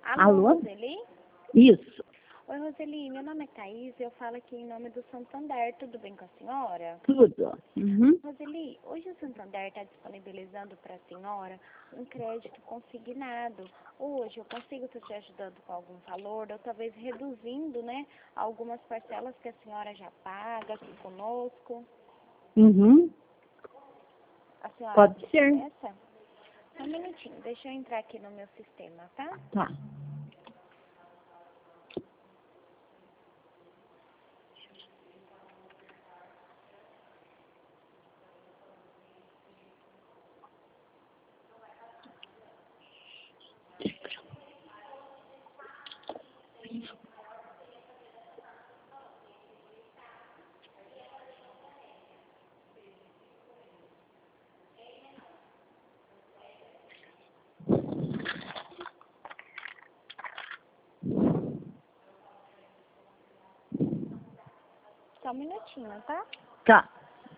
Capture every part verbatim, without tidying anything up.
Alô, Alô? Roseli? Isso, Oi, Roseli, meu nome é Thaís e eu falo aqui em nome do Santander. Tudo bem com a senhora? tudo. Uhum. Roseli, hoje o Santander está disponibilizando para a senhora um crédito consignado. Hoje eu consigo estar te ajudando com algum valor, ou talvez reduzindo, né, algumas parcelas que a senhora já paga aqui conosco. Uhum. A senhora Pode ser. essa? Só um minutinho, deixa eu entrar aqui no meu sistema, tá? Tá. Só um minutinho, tá? Tá.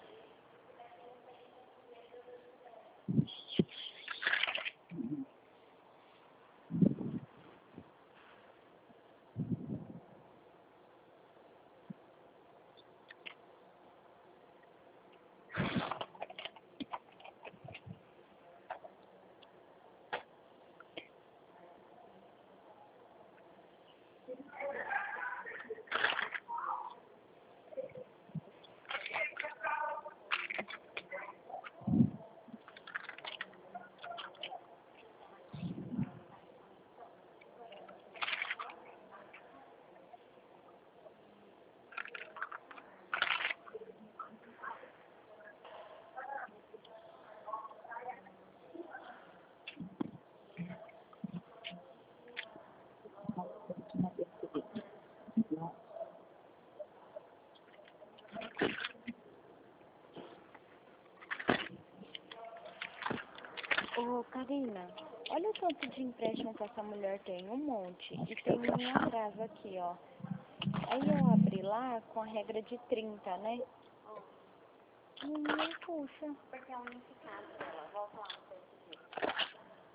Ô, Karina, olha o tanto de empréstimo que essa mulher tem, um monte. E tem um atraso aqui, ó. Aí eu abri lá com a regra de trinta, né? Não puxa. Porque é unificado dela. Volta lá no seu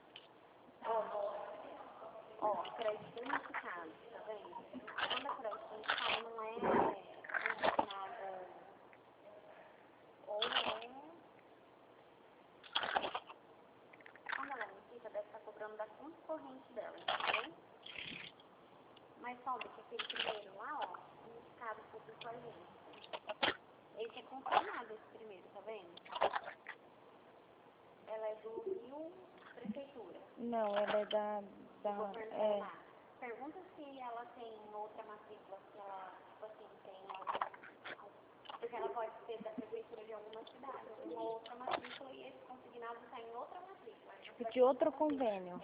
Ó, crédito unificado, tá vendo? Quando é crédito unificado, não é unificado ou é... Quando ela unifica, deve estar cobrando da conta corrente dela, entendeu? Mas só que aquele primeiro lá, ó, unificado público com a gente. Esse é confirmado, esse primeiro, tá vendo? Ela é do Rio Prefeitura. Não, ela é da... da é... Pergunta se ela tem outra matrícula, se ela, tipo assim, tem algum... Porque ela pode ser da prefeitura de alguma cidade, uma outra matrícula, e esse consignado está em outra matrícula. Tipo, de outro convênio.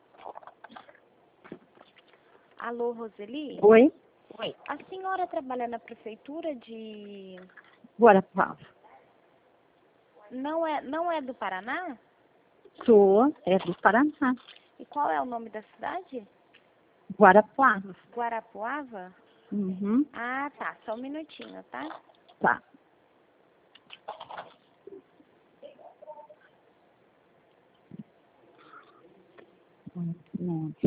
Alô, Roseli? Oi? Oi. A senhora trabalha na prefeitura de... Guarapava. Não é, não é do Paraná? Sou, é do Paraná. E qual é o nome da cidade? Guarapuava. Guarapuava? Uhum. Ah, tá. Só um minutinho, tá? Tá. Não.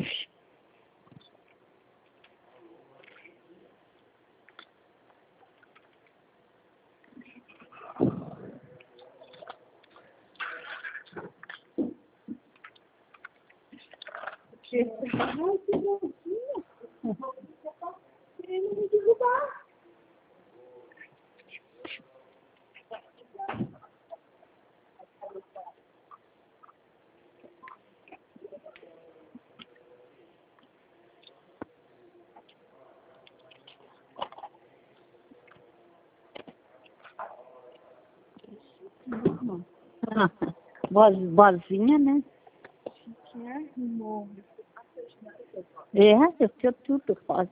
Ah, voz, vozinha, né? É, eu sei tudo, pode.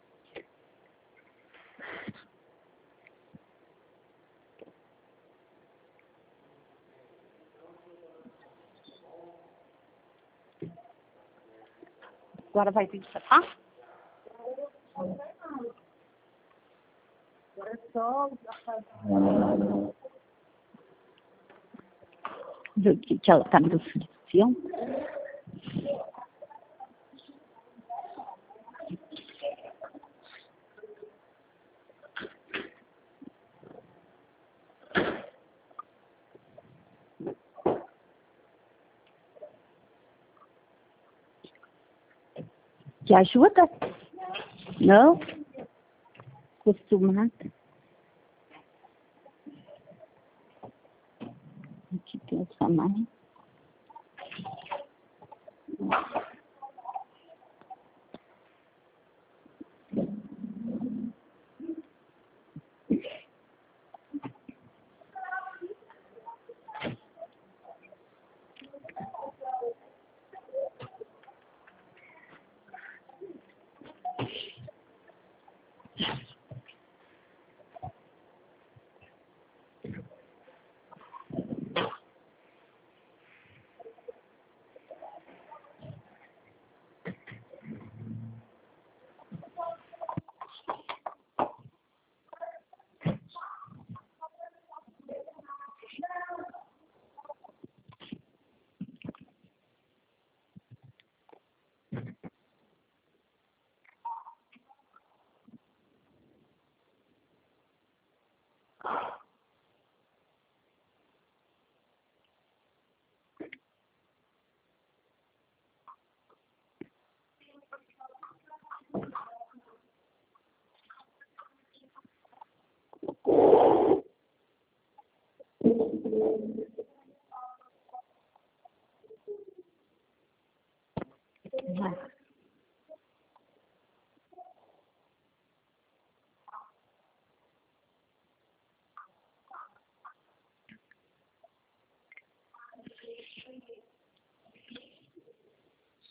Agora vai ter que tá? Agora é só o que que ela tá me oferecendo. Te ajuda? Não? Acostumada. Aqui tem essa mãe. Vai.